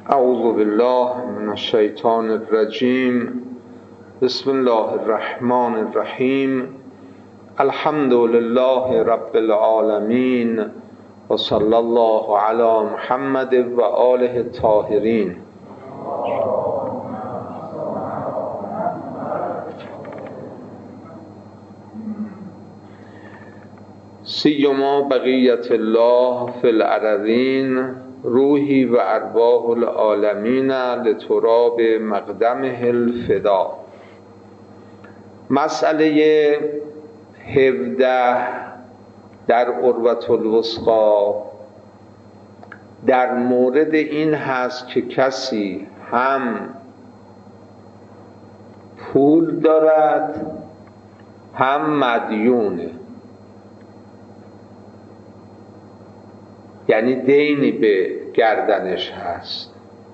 اعوذ بالله من الشیطان الرجیم. بسم الله الرحمن الرحیم. الحمد لله رب العالمین و صلی الله علی محمد و آله الطاهرین. سیما بقیت الله فی الارضین روحی و ارواح العالمین لتراب مقدمه الفدا. مسئله 17 در عروة الوثقی در مورد این هست که کسی هم پول دارد هم مدیونه، یعنی دینی به گردنش هست.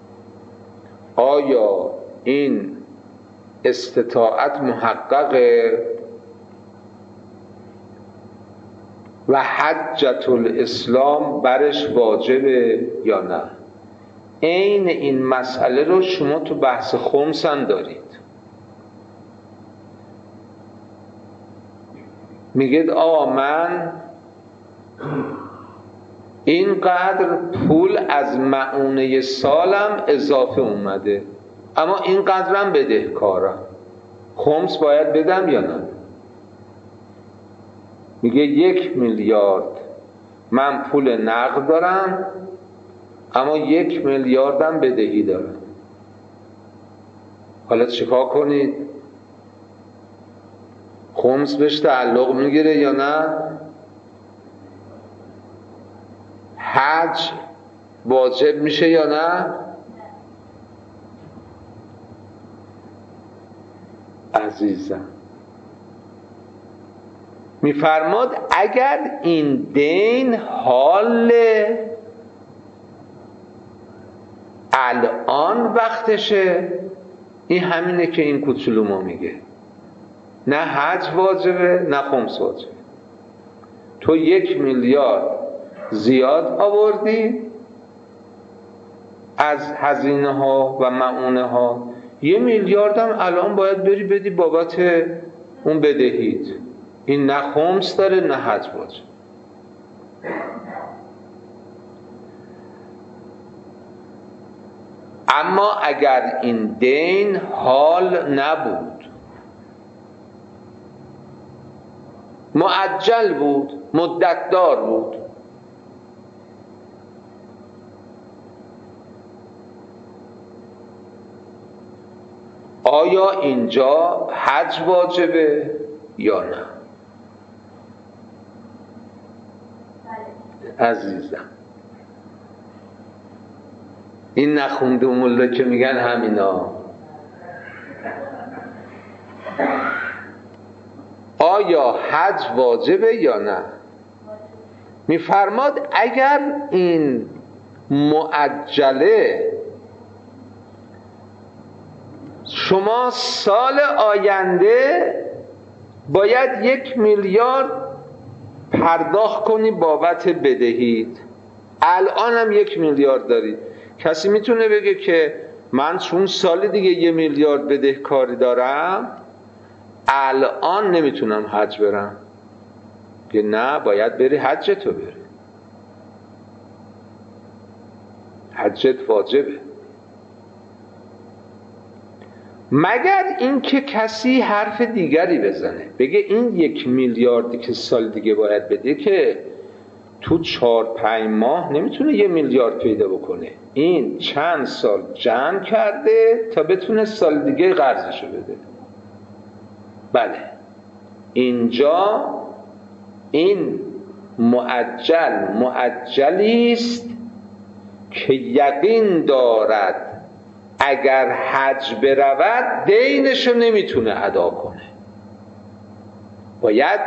آیا این استطاعت محققه و حجت الاسلام برش واجبه یا نه؟ عین این مسئله رو شما تو بحث خمس هم دارید. میگید آقا من اینقدر پول از مؤونه سالم اضافه اومده، اما اینقدرم بدهکارم، خمس باید بدم یا نه؟ میگه 1 میلیارد من پول نقد دارم اما 1 میلیاردم بدهی دارم. حالا چیکار کنید؟ خمس بهش تعلق میگیره یا نه؟ حج واجب میشه یا نه؟ عزیزم میفرماد اگر این دین حال الان وقتشه، این همینه که این کوچولو ما میگه، نه حج واجبه نه خمس واجبه. تو 1 میلیارد زیاد آوردی از هزینه ها و مؤونه ها، 1 میلیارد هم الان باید بری بدی بابت اون بدهیت. این نه خمس داره نه حج واجب. اما اگر این دین حال نبود، مؤجل بود، مدت دار بود، آیا اینجا حج واجبه یا نه؟ عزیزم این نخونده مولا که میگن همینا. آیا حج واجبه یا نه؟ میفرماد اگر این مؤجله شما سال آینده باید 1 میلیارد پرداخت کنی بابت بدهید، الان هم 1 میلیارد داری، کسی میتونه بگه که من چون سال دیگه 1 میلیارد بدهکاری دارم الان نمیتونم حج برم؟ که نه، باید بری حجتو بری، حجت واجبه. مگر اینکه کسی حرف دیگری بزنه بگه این 1 میلیاردی که سال دیگه باید بده که تو 4-5 ماه نمیتونه 1 میلیارد پیدا بکنه، این چند سال جمع کرده تا بتونه سال دیگه قرضشو بده. بله، اینجا این معجلی است که یقین دارد اگر حج برود دینشو نمیتونه ادا کنه، باید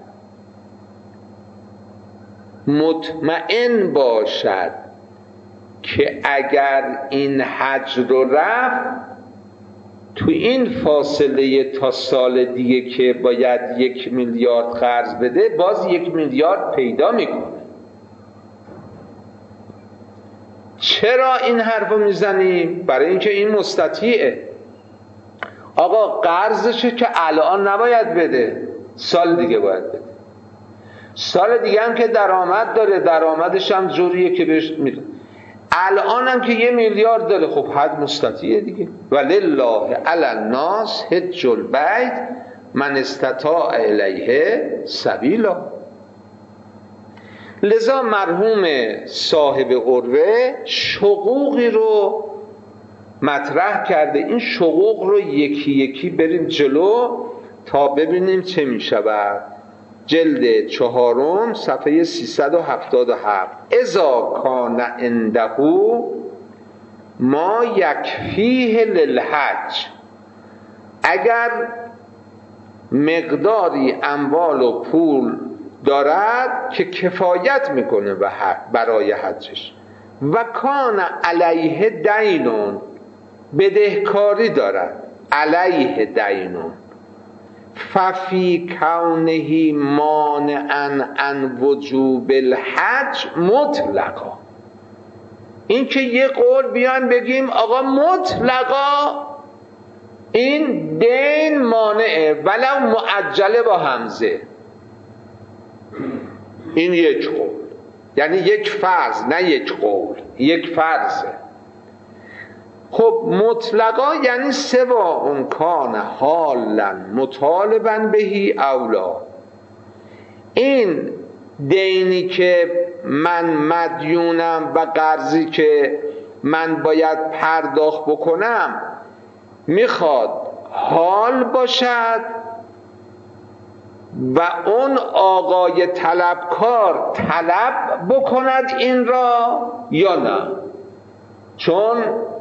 مطمئن باشد که اگر این حج رو رفت تو این فاصله تا سال دیگه که باید 1 میلیارد قرض بده باز 1 میلیارد پیدا میکنه. چرا این حرفو میزنیم؟ برای اینکه این مستطیعه. آقا قرضشه که الان نباید بده، سال دیگه باید بده. سال دیگه هم که درآمد داره، درآمدش هم جوریه که بهش میده. الان هم که 1 میلیارد داره، خب حد مستطیعه دیگه. ولله علی الناس حج البیت من استطاع الیه سبیلا. لذا مرحوم صاحب عروه شقوقی رو مطرح کرده. این شقوق رو یکی یکی بریم جلو تا ببینیم چه می شود. جلد 4 صفحه 377. اذا کان عنده ما یکفیه للحج، اگر مقداری اموال و پول دارد که کفایت میکنه برای حجش، و کان علیه دینون، بدهکاری دارد، علیه دینون، ففی کونه مانعا عن وجوب الحج مطلقا. این که یه قول بیان بگیم آقا مطلقا این دین مانعه ولو معجله با همزه، این یک قول، یعنی یک فرض، نه یک قول، یک فرضه. خب مطلقا یعنی سوا اون کان حالا مطالبا بهی اولا، این دینی که من مدیونم و قرضی که من باید پرداخت بکنم میخواد حال باشد و اون آقای طلبکار طلب بکند این را یا نه. چون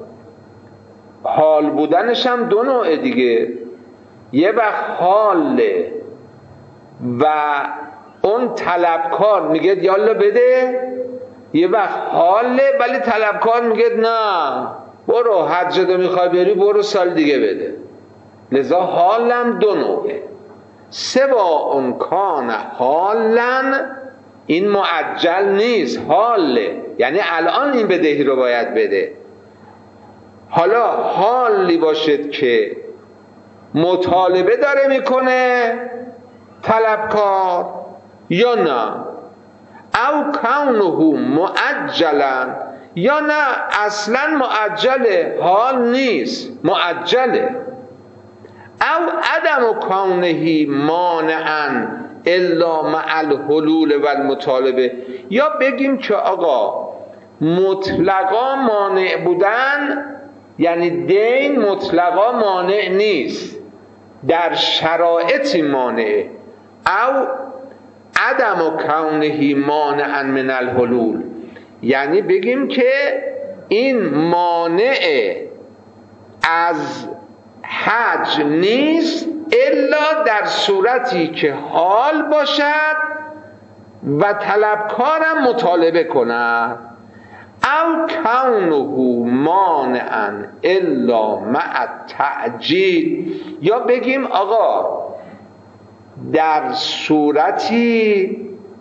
حال بودنش هم 2 نوعه دیگه، یه وقت حاله و اون طلبکار میگه یالا بده، یه وقت حاله ولی طلبکار میگه نه برو حجتو میخوای بری برو سال دیگه بده. لذا حالم 2 نوعه. سوا اون کان حالن، این معجل نیست، حاله یعنی الان این بدهی رو باید بده. حالا حالی باشد که مطالبه داره میکنه طلبکار یا نه، او کونه معجلا، یا نه اصلا معجله، حال نیست معجله. او عدم کونه مانعا الا مع الحلول و المطالبه، یا بگیم که آقا مطلقا مانع بودن یعنی دین مطلقا مانع نیست، در شرایطی مانعه. او عدم کونه مانعا من الحلول، یعنی بگیم که این مانع از حج نیست الا در صورتی که حال باشد و طلبکارم مطالبه کند. او کونه مانعا الا مع التعجیل، یا بگیم آقا در صورتی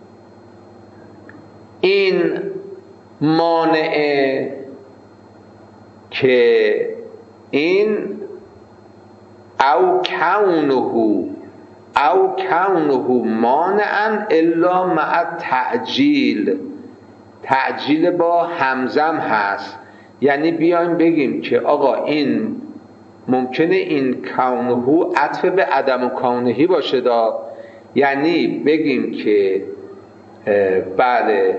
این مانعه که این او کونه مانعا الا مع التعجیل، تعجیل با همزم هست، یعنی بیایم بگیم که آقا این ممکنه این کونه عطف به عدم کونهی باشه دا، یعنی بگیم که بله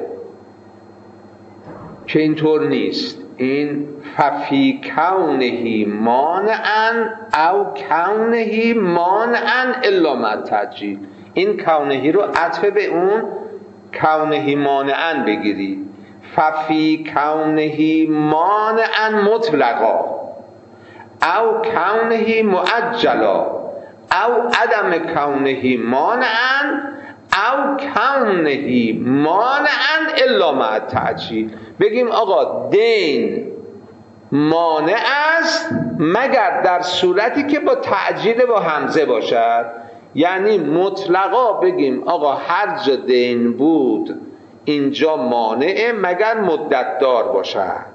که اینطور نیست، این ففی کونهی مانعا او کونهی مانعا الا مع التعجیل، این کونهی رو عطف به اون کونهی مانعا بگیری. ففی کونهی مانعا مطلقا او کونهی معجلا او عدم کونهی مانعا او کونهی مانعا الا مع التعجیل. بگیم آقا دین مانع است مگر در صورتی که با تعجیل با همزه باشد، یعنی مطلقا بگیم آقا هر جا دین بود اینجا مانعه مگر مدت دار باشد.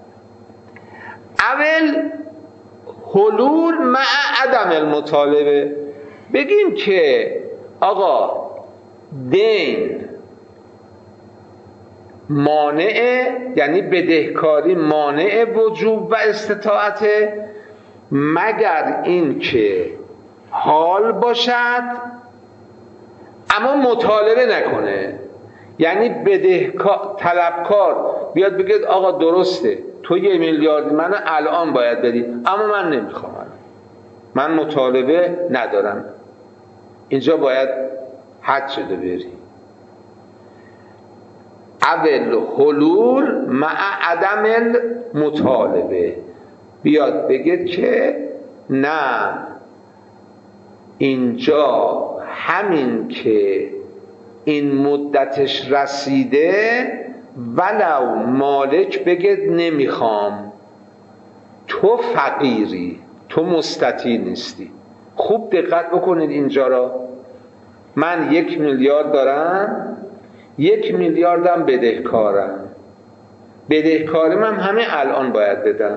اول حلول مع عدم المطالبه، بگیم که آقا دین مانعه، یعنی بدهکاری مانع وجوب و استطاعت، مگر این که حال باشد اما مطالبه نکنه. یعنی طلبکار بیاد بگه آقا درسته تو 1 میلیارد من الان باید بدی، اما من نمیخوام، من مطالبه ندارم، اینجا باید حد شده بری. اول حلول مع عدم المطالبه، بیاد بگه که نه اینجا همین که این مدتش رسیده ولو مالک بگه نمیخوام، تو فقیری، تو مستطیع نیستی. خوب دقت بکنید اینجا را، من 1 میلیارد دارم، 1 میلیاردم بدهکارم، بدهکارم هم همه الان باید بدم،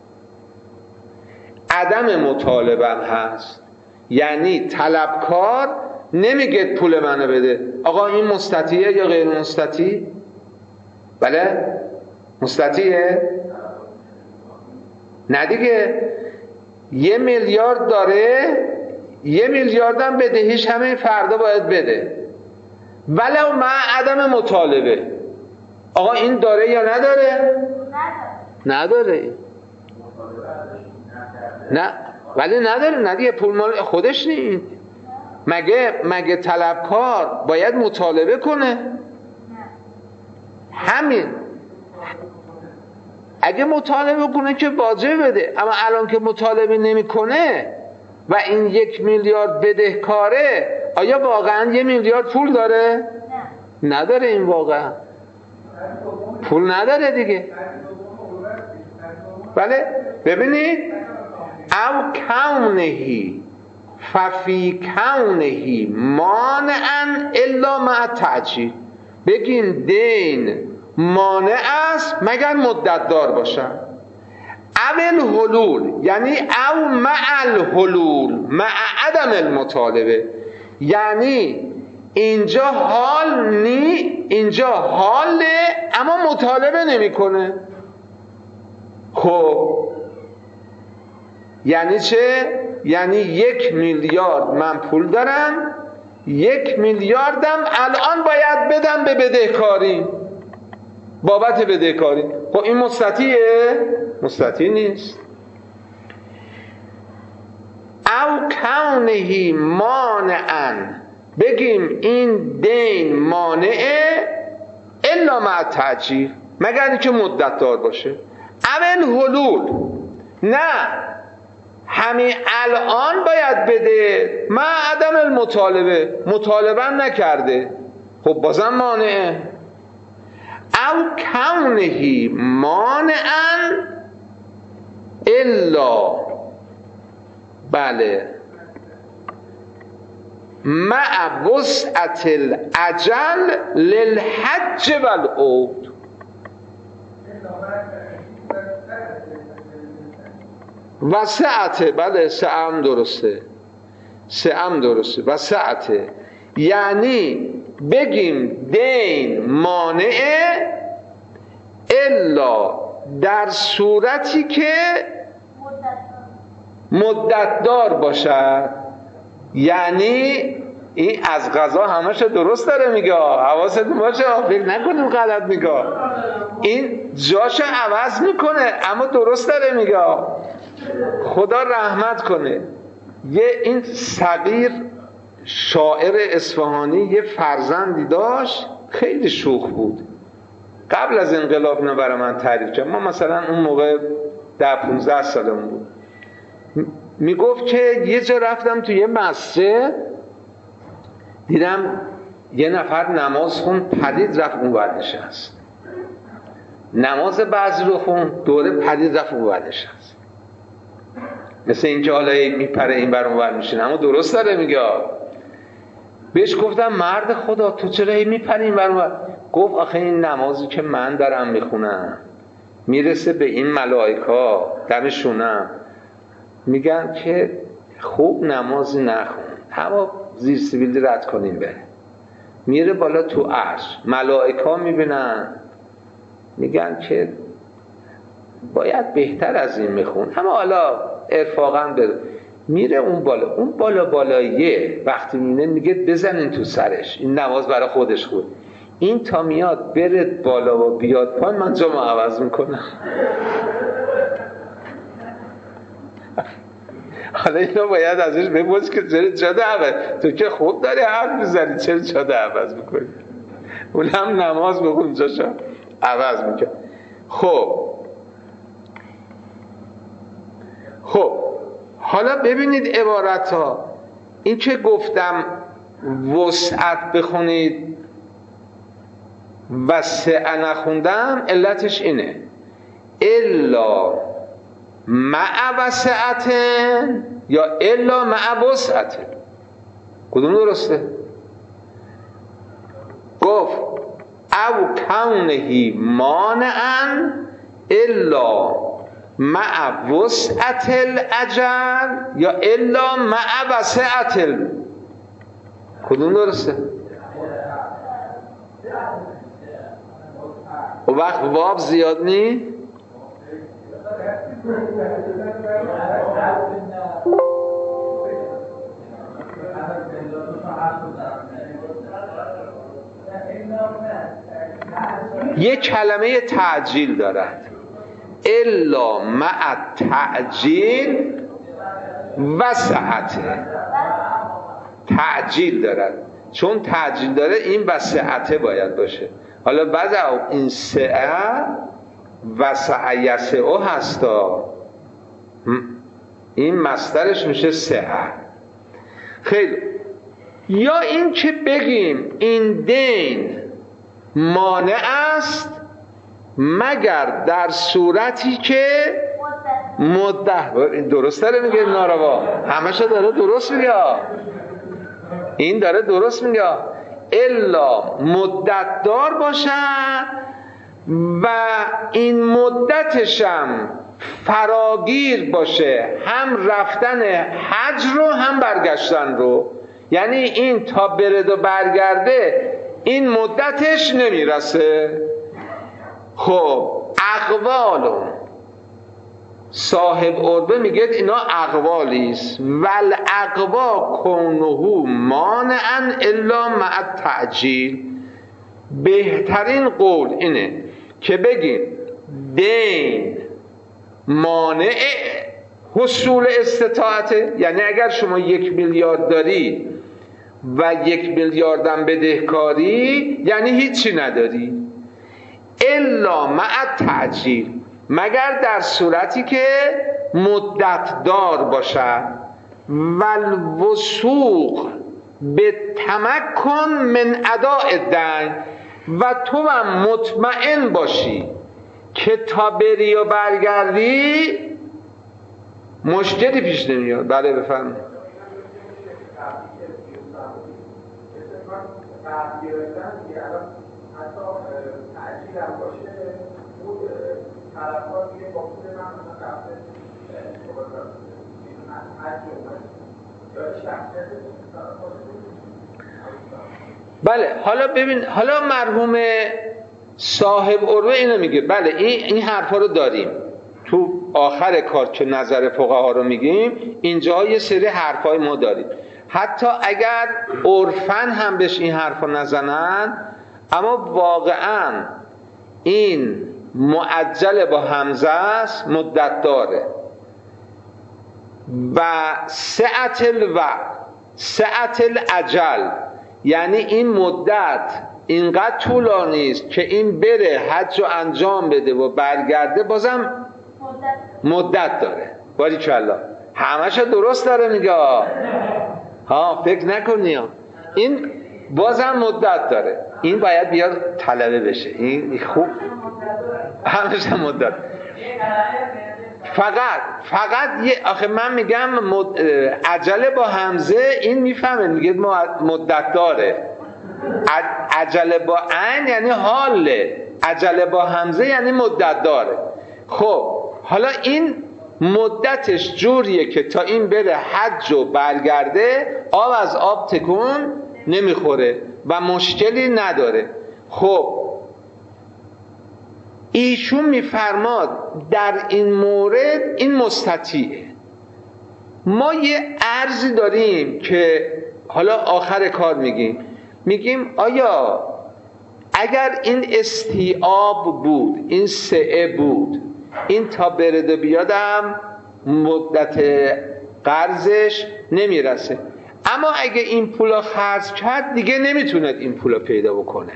عدم مطالبم هست، یعنی طلبکار نمیگه پول منو بده. آقا این مستطیعه یا غیر مستطیع؟ بله مستطیعه؟ نه دیگه، 1 میلیارد داره، 1 میلیاردم بدهیش همه فردا باید بده ولو مع عدم مطالبه. آقا این داره یا نداره؟ نداره. نه ولی نداره، نه دیگه، پول مال خودش نیست. مگه طلبکار باید مطالبه کنه؟ همین اگه مطالبه کنه که واجب بده، اما الان که مطالبه نمیکنه و این 1 میلیارد بدهکاره، آیا واقعا 1 میلیارد پول داره؟ نداره، این واقعا پول نداره دیگه. بله ببینید، او کونهی ففی کونهی مانعا الا مع تعجیل، بگین دین مانع است مگر مدت دار باشد. اول حلول یعنی او مع الحلول مع عدم المطالبه، یعنی اینجا حال نی، اینجا حاله اما مطالبه نمیکنه. خب یعنی چه؟ یعنی 1 میلیارد من پول دارم، 1 میلیاردم الان باید بدم به بدهکاری، بابت بدهکاری. خب این مستطیعه؟ مستطیع نیست. او کونهی مانعا، بگیم این دین مانعه الا مع تعجیل، مگر اینکه مدت دار باشه. اول حلول، نه همین الان باید بده، مع عدم المطالبه، مطالبه نکرده، خب بازم مانعه. او کونهی مانعا الا، بله، مع وسعت الاجل للحج والعود. وسعته، بله سعم درسته، سعم درسته، وسعته یعنی بگیم دین مانعه الا در صورتی که مدت دار باشد. یعنی این از قضا همش درست داره میگه، حواستون باشه، فکر نکنیم غلط میگه، این جاشو عوض میکنه اما درست داره میگه. خدا رحمت کنه. این صغیر شاعر اصفهانی یه فرزندی داشت، خیلی شوخ بود. قبل از انقلاب اینو برای من تعریف کرد. ما مثلا اون موقع 10-15 سالمون بود. میگفت که یه جا رفتم تو یه مسجد، دیدم یه نفر نماز خون، پدید رفت اون ور نشست. نماز بعضی رو خون، دوره پدید رفت اون ور نشست. مثل اینکه حالا میپره این بر اون ور میشینه، اما درست داره میگه. بهش گفتم مرد خدا تو چرا میپری این بر اون ور؟ گفت آخه این نمازی که من دارم میخونم میرسه به این ملائکا دمشونم، میگن که خوب نمازی نخون، هوا زیر سیبیل رد کنیم بره. میره بالا تو عرش، ملائکا میبینن میگن که باید بهتر از این میخون، اما حالا ارفاقا بره. میره اون بالا بالاییه، وقتی میگه بزنین تو سرش، این نماز برای خودش خود. این تا میاد بره بالا و بیاد پایین، من جامو عوض میکنم. حالا اینو باید ازش بپرس که چرا جاده عوض، تو که خوب داری حرف میزنی چرا جاده عوض میکنی؟ اونم نماز بخون جاشو عوض میکنه. خب حالا ببینید عبارت ها، این که گفتم وسعت بخونید و سعه نخوندم، علتش اینه الا مع وسعتن یا الا مع وسعتن. کدوم درسته؟ گفت او کونهی مانعا الا مع وسعت الاجل یا الا مع وسعت کدوم درسته؟ و وقت واب زیاد نی؟ یک کلمه تعجیل دارد، الا مع تعجیل وسعته. تعجیل دارد، چون تعجیل داره این وسعته باید باشه. حالا بعد این سعه وسع یسعه هستا، این مصدرش میشه سعه. خیلی. یا این که بگیم این دین مانع است مگر در صورتی که مدت، درست داره میگه ناروا، همشو داره درست میگه، این داره درست میگه، الا مدت دار باشد و این مدتشم فراگیر باشه، هم رفتن حج رو هم برگشتن رو. یعنی این تا برد و برگرده این مدتش نمیرسه. خب اقوال صاحب عربه میگه اینا اقوالیست، ول اقوا کونه مانعا الا مع التعجیل. بهترین قول اینه که بگیم دین مانع حصول استطاعته، یعنی اگر شما 1 میلیارد داری و 1 میلیاردم بدهکاری یعنی هیچی نداری، الا مع التعجیل، مگر در صورتی که مدت دار باشد، والوثوق به تمکن من اداء الدین، و تو هم مطمئن باشی که تا بری و برگردی مشکلی پیش نمیاد. بله بفرمایید. بله حالا ببین، حالا مرحوم صاحب عروه اینو میگه، بله این حرفا رو داریم تو آخر کار که نظر فقها رو میگیم، اینجا یه سری حرفای ما داریم، حتی اگر عرفن هم بهش این حرفا نزنن، اما واقعا این معجل با همزه است، مدت داره. و سعت الاجل، یعنی این مدت اینقدر طولانی است که این بره حج رو انجام بده و برگرده بازم مدت داره. باریکالله، همش درست داره میگه ها، فکر نکنی این بازم مدت داره، این باید بیاد طلبه بشه، این خوب همش مدت. فقط یه آخه من میگم عجله با همزه این میفهمه، میگه مدت داره، عجله با عین یعنی حاله، عجله با همزه یعنی مدت داره. خب حالا این مدتش جوریه که تا این بره حج و برگرده آب از آب تکون نمیخوره و مشکلی نداره. خب ایشون میفرماد در این مورد این مستطیعه. ما یه عرضی داریم که حالا آخر کار میگیم آیا اگر این استیعاب بود، این سعه بود، این تا برد و بیادم مدت قرضش نمیرسه، اما اگه این پولا خرج کرد دیگه نمیتوند این پولا پیدا بکنه.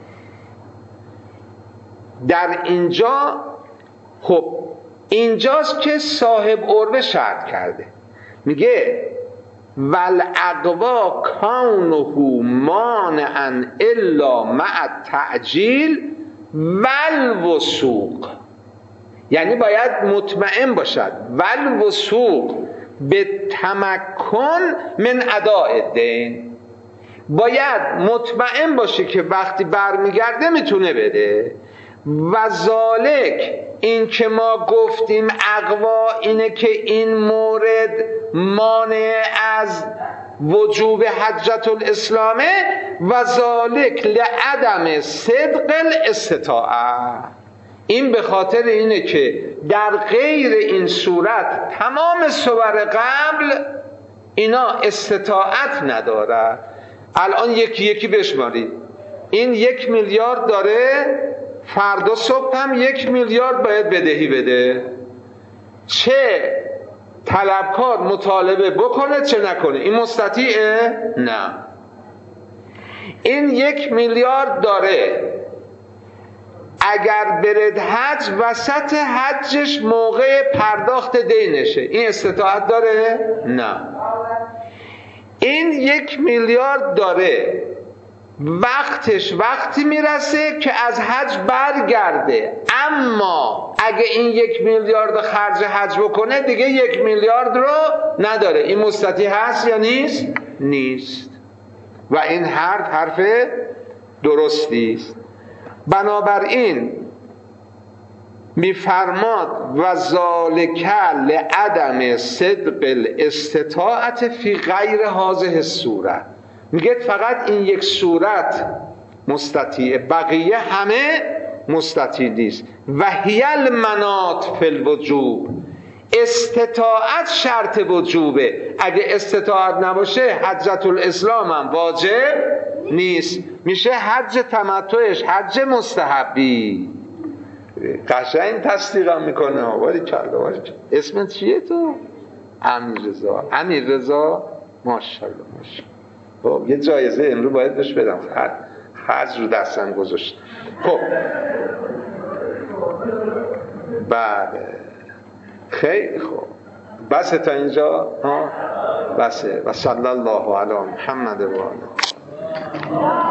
در اینجا خب اینجاست که صاحب عروه شرط کرده، میگه والاقوا کونه مانعا الا مع التعجیل والوثوق، یعنی باید مطمئن باشد والوثوق به تمکن من اداء الدین، باید مطمئن باشه که وقتی برمیگرده میتونه بده. و ذالک این که ما گفتیم اقوا اینه که این مورد مانع از وجوب حجت الاسلامه و ذالک لعدم صدق الاستطاعه، این به خاطر اینه که در غیر این صورت تمام صور قبل اینا استطاعت نداره. الان یکی یکی بشمارید، این 1 میلیارد داره، فردا صبح هم 1 میلیارد باید بدهی بده، چه طلبکار مطالبه بکنه چه نکنه، این مستطیعه؟ نه. این 1 میلیارد داره، اگر برد حج وسط حجش موقع پرداخت دینشه، این استطاعت داره؟ نه. این 1 میلیارد داره، وقتی میرسه که از حج برگرده، اما اگه این 1 میلیارد خرج حج بکنه دیگه 1 میلیارد رو نداره، این مستطیع هست یا نیست؟ نیست. و این حرف درستی است. بنابراین میفرماد و ذالک لعدم صدق الاستطاعت فی غیر هذه الصوره، میگه فقط این یک صورت مستطیع، بقیه همه مستطیع نیست. و هی المناط فی الوجوب، استطاعت شرط وجوبه، اگه استطاعت نباشه حجت الاسلام هم واجب نیست، میشه حج تمتعش حج مستحبی. قشنگ تصدیقم میکنه. ولی کلا اسمت چیه تو؟ امیر رضا. ماشاءالله خب یه جایزه امروز باید بهش بدم، خرج رو دستم گذاشت. خب بله خیلی خوب، بسه تا اینجا ها، بسه. و صلی الله علی محمد و آله.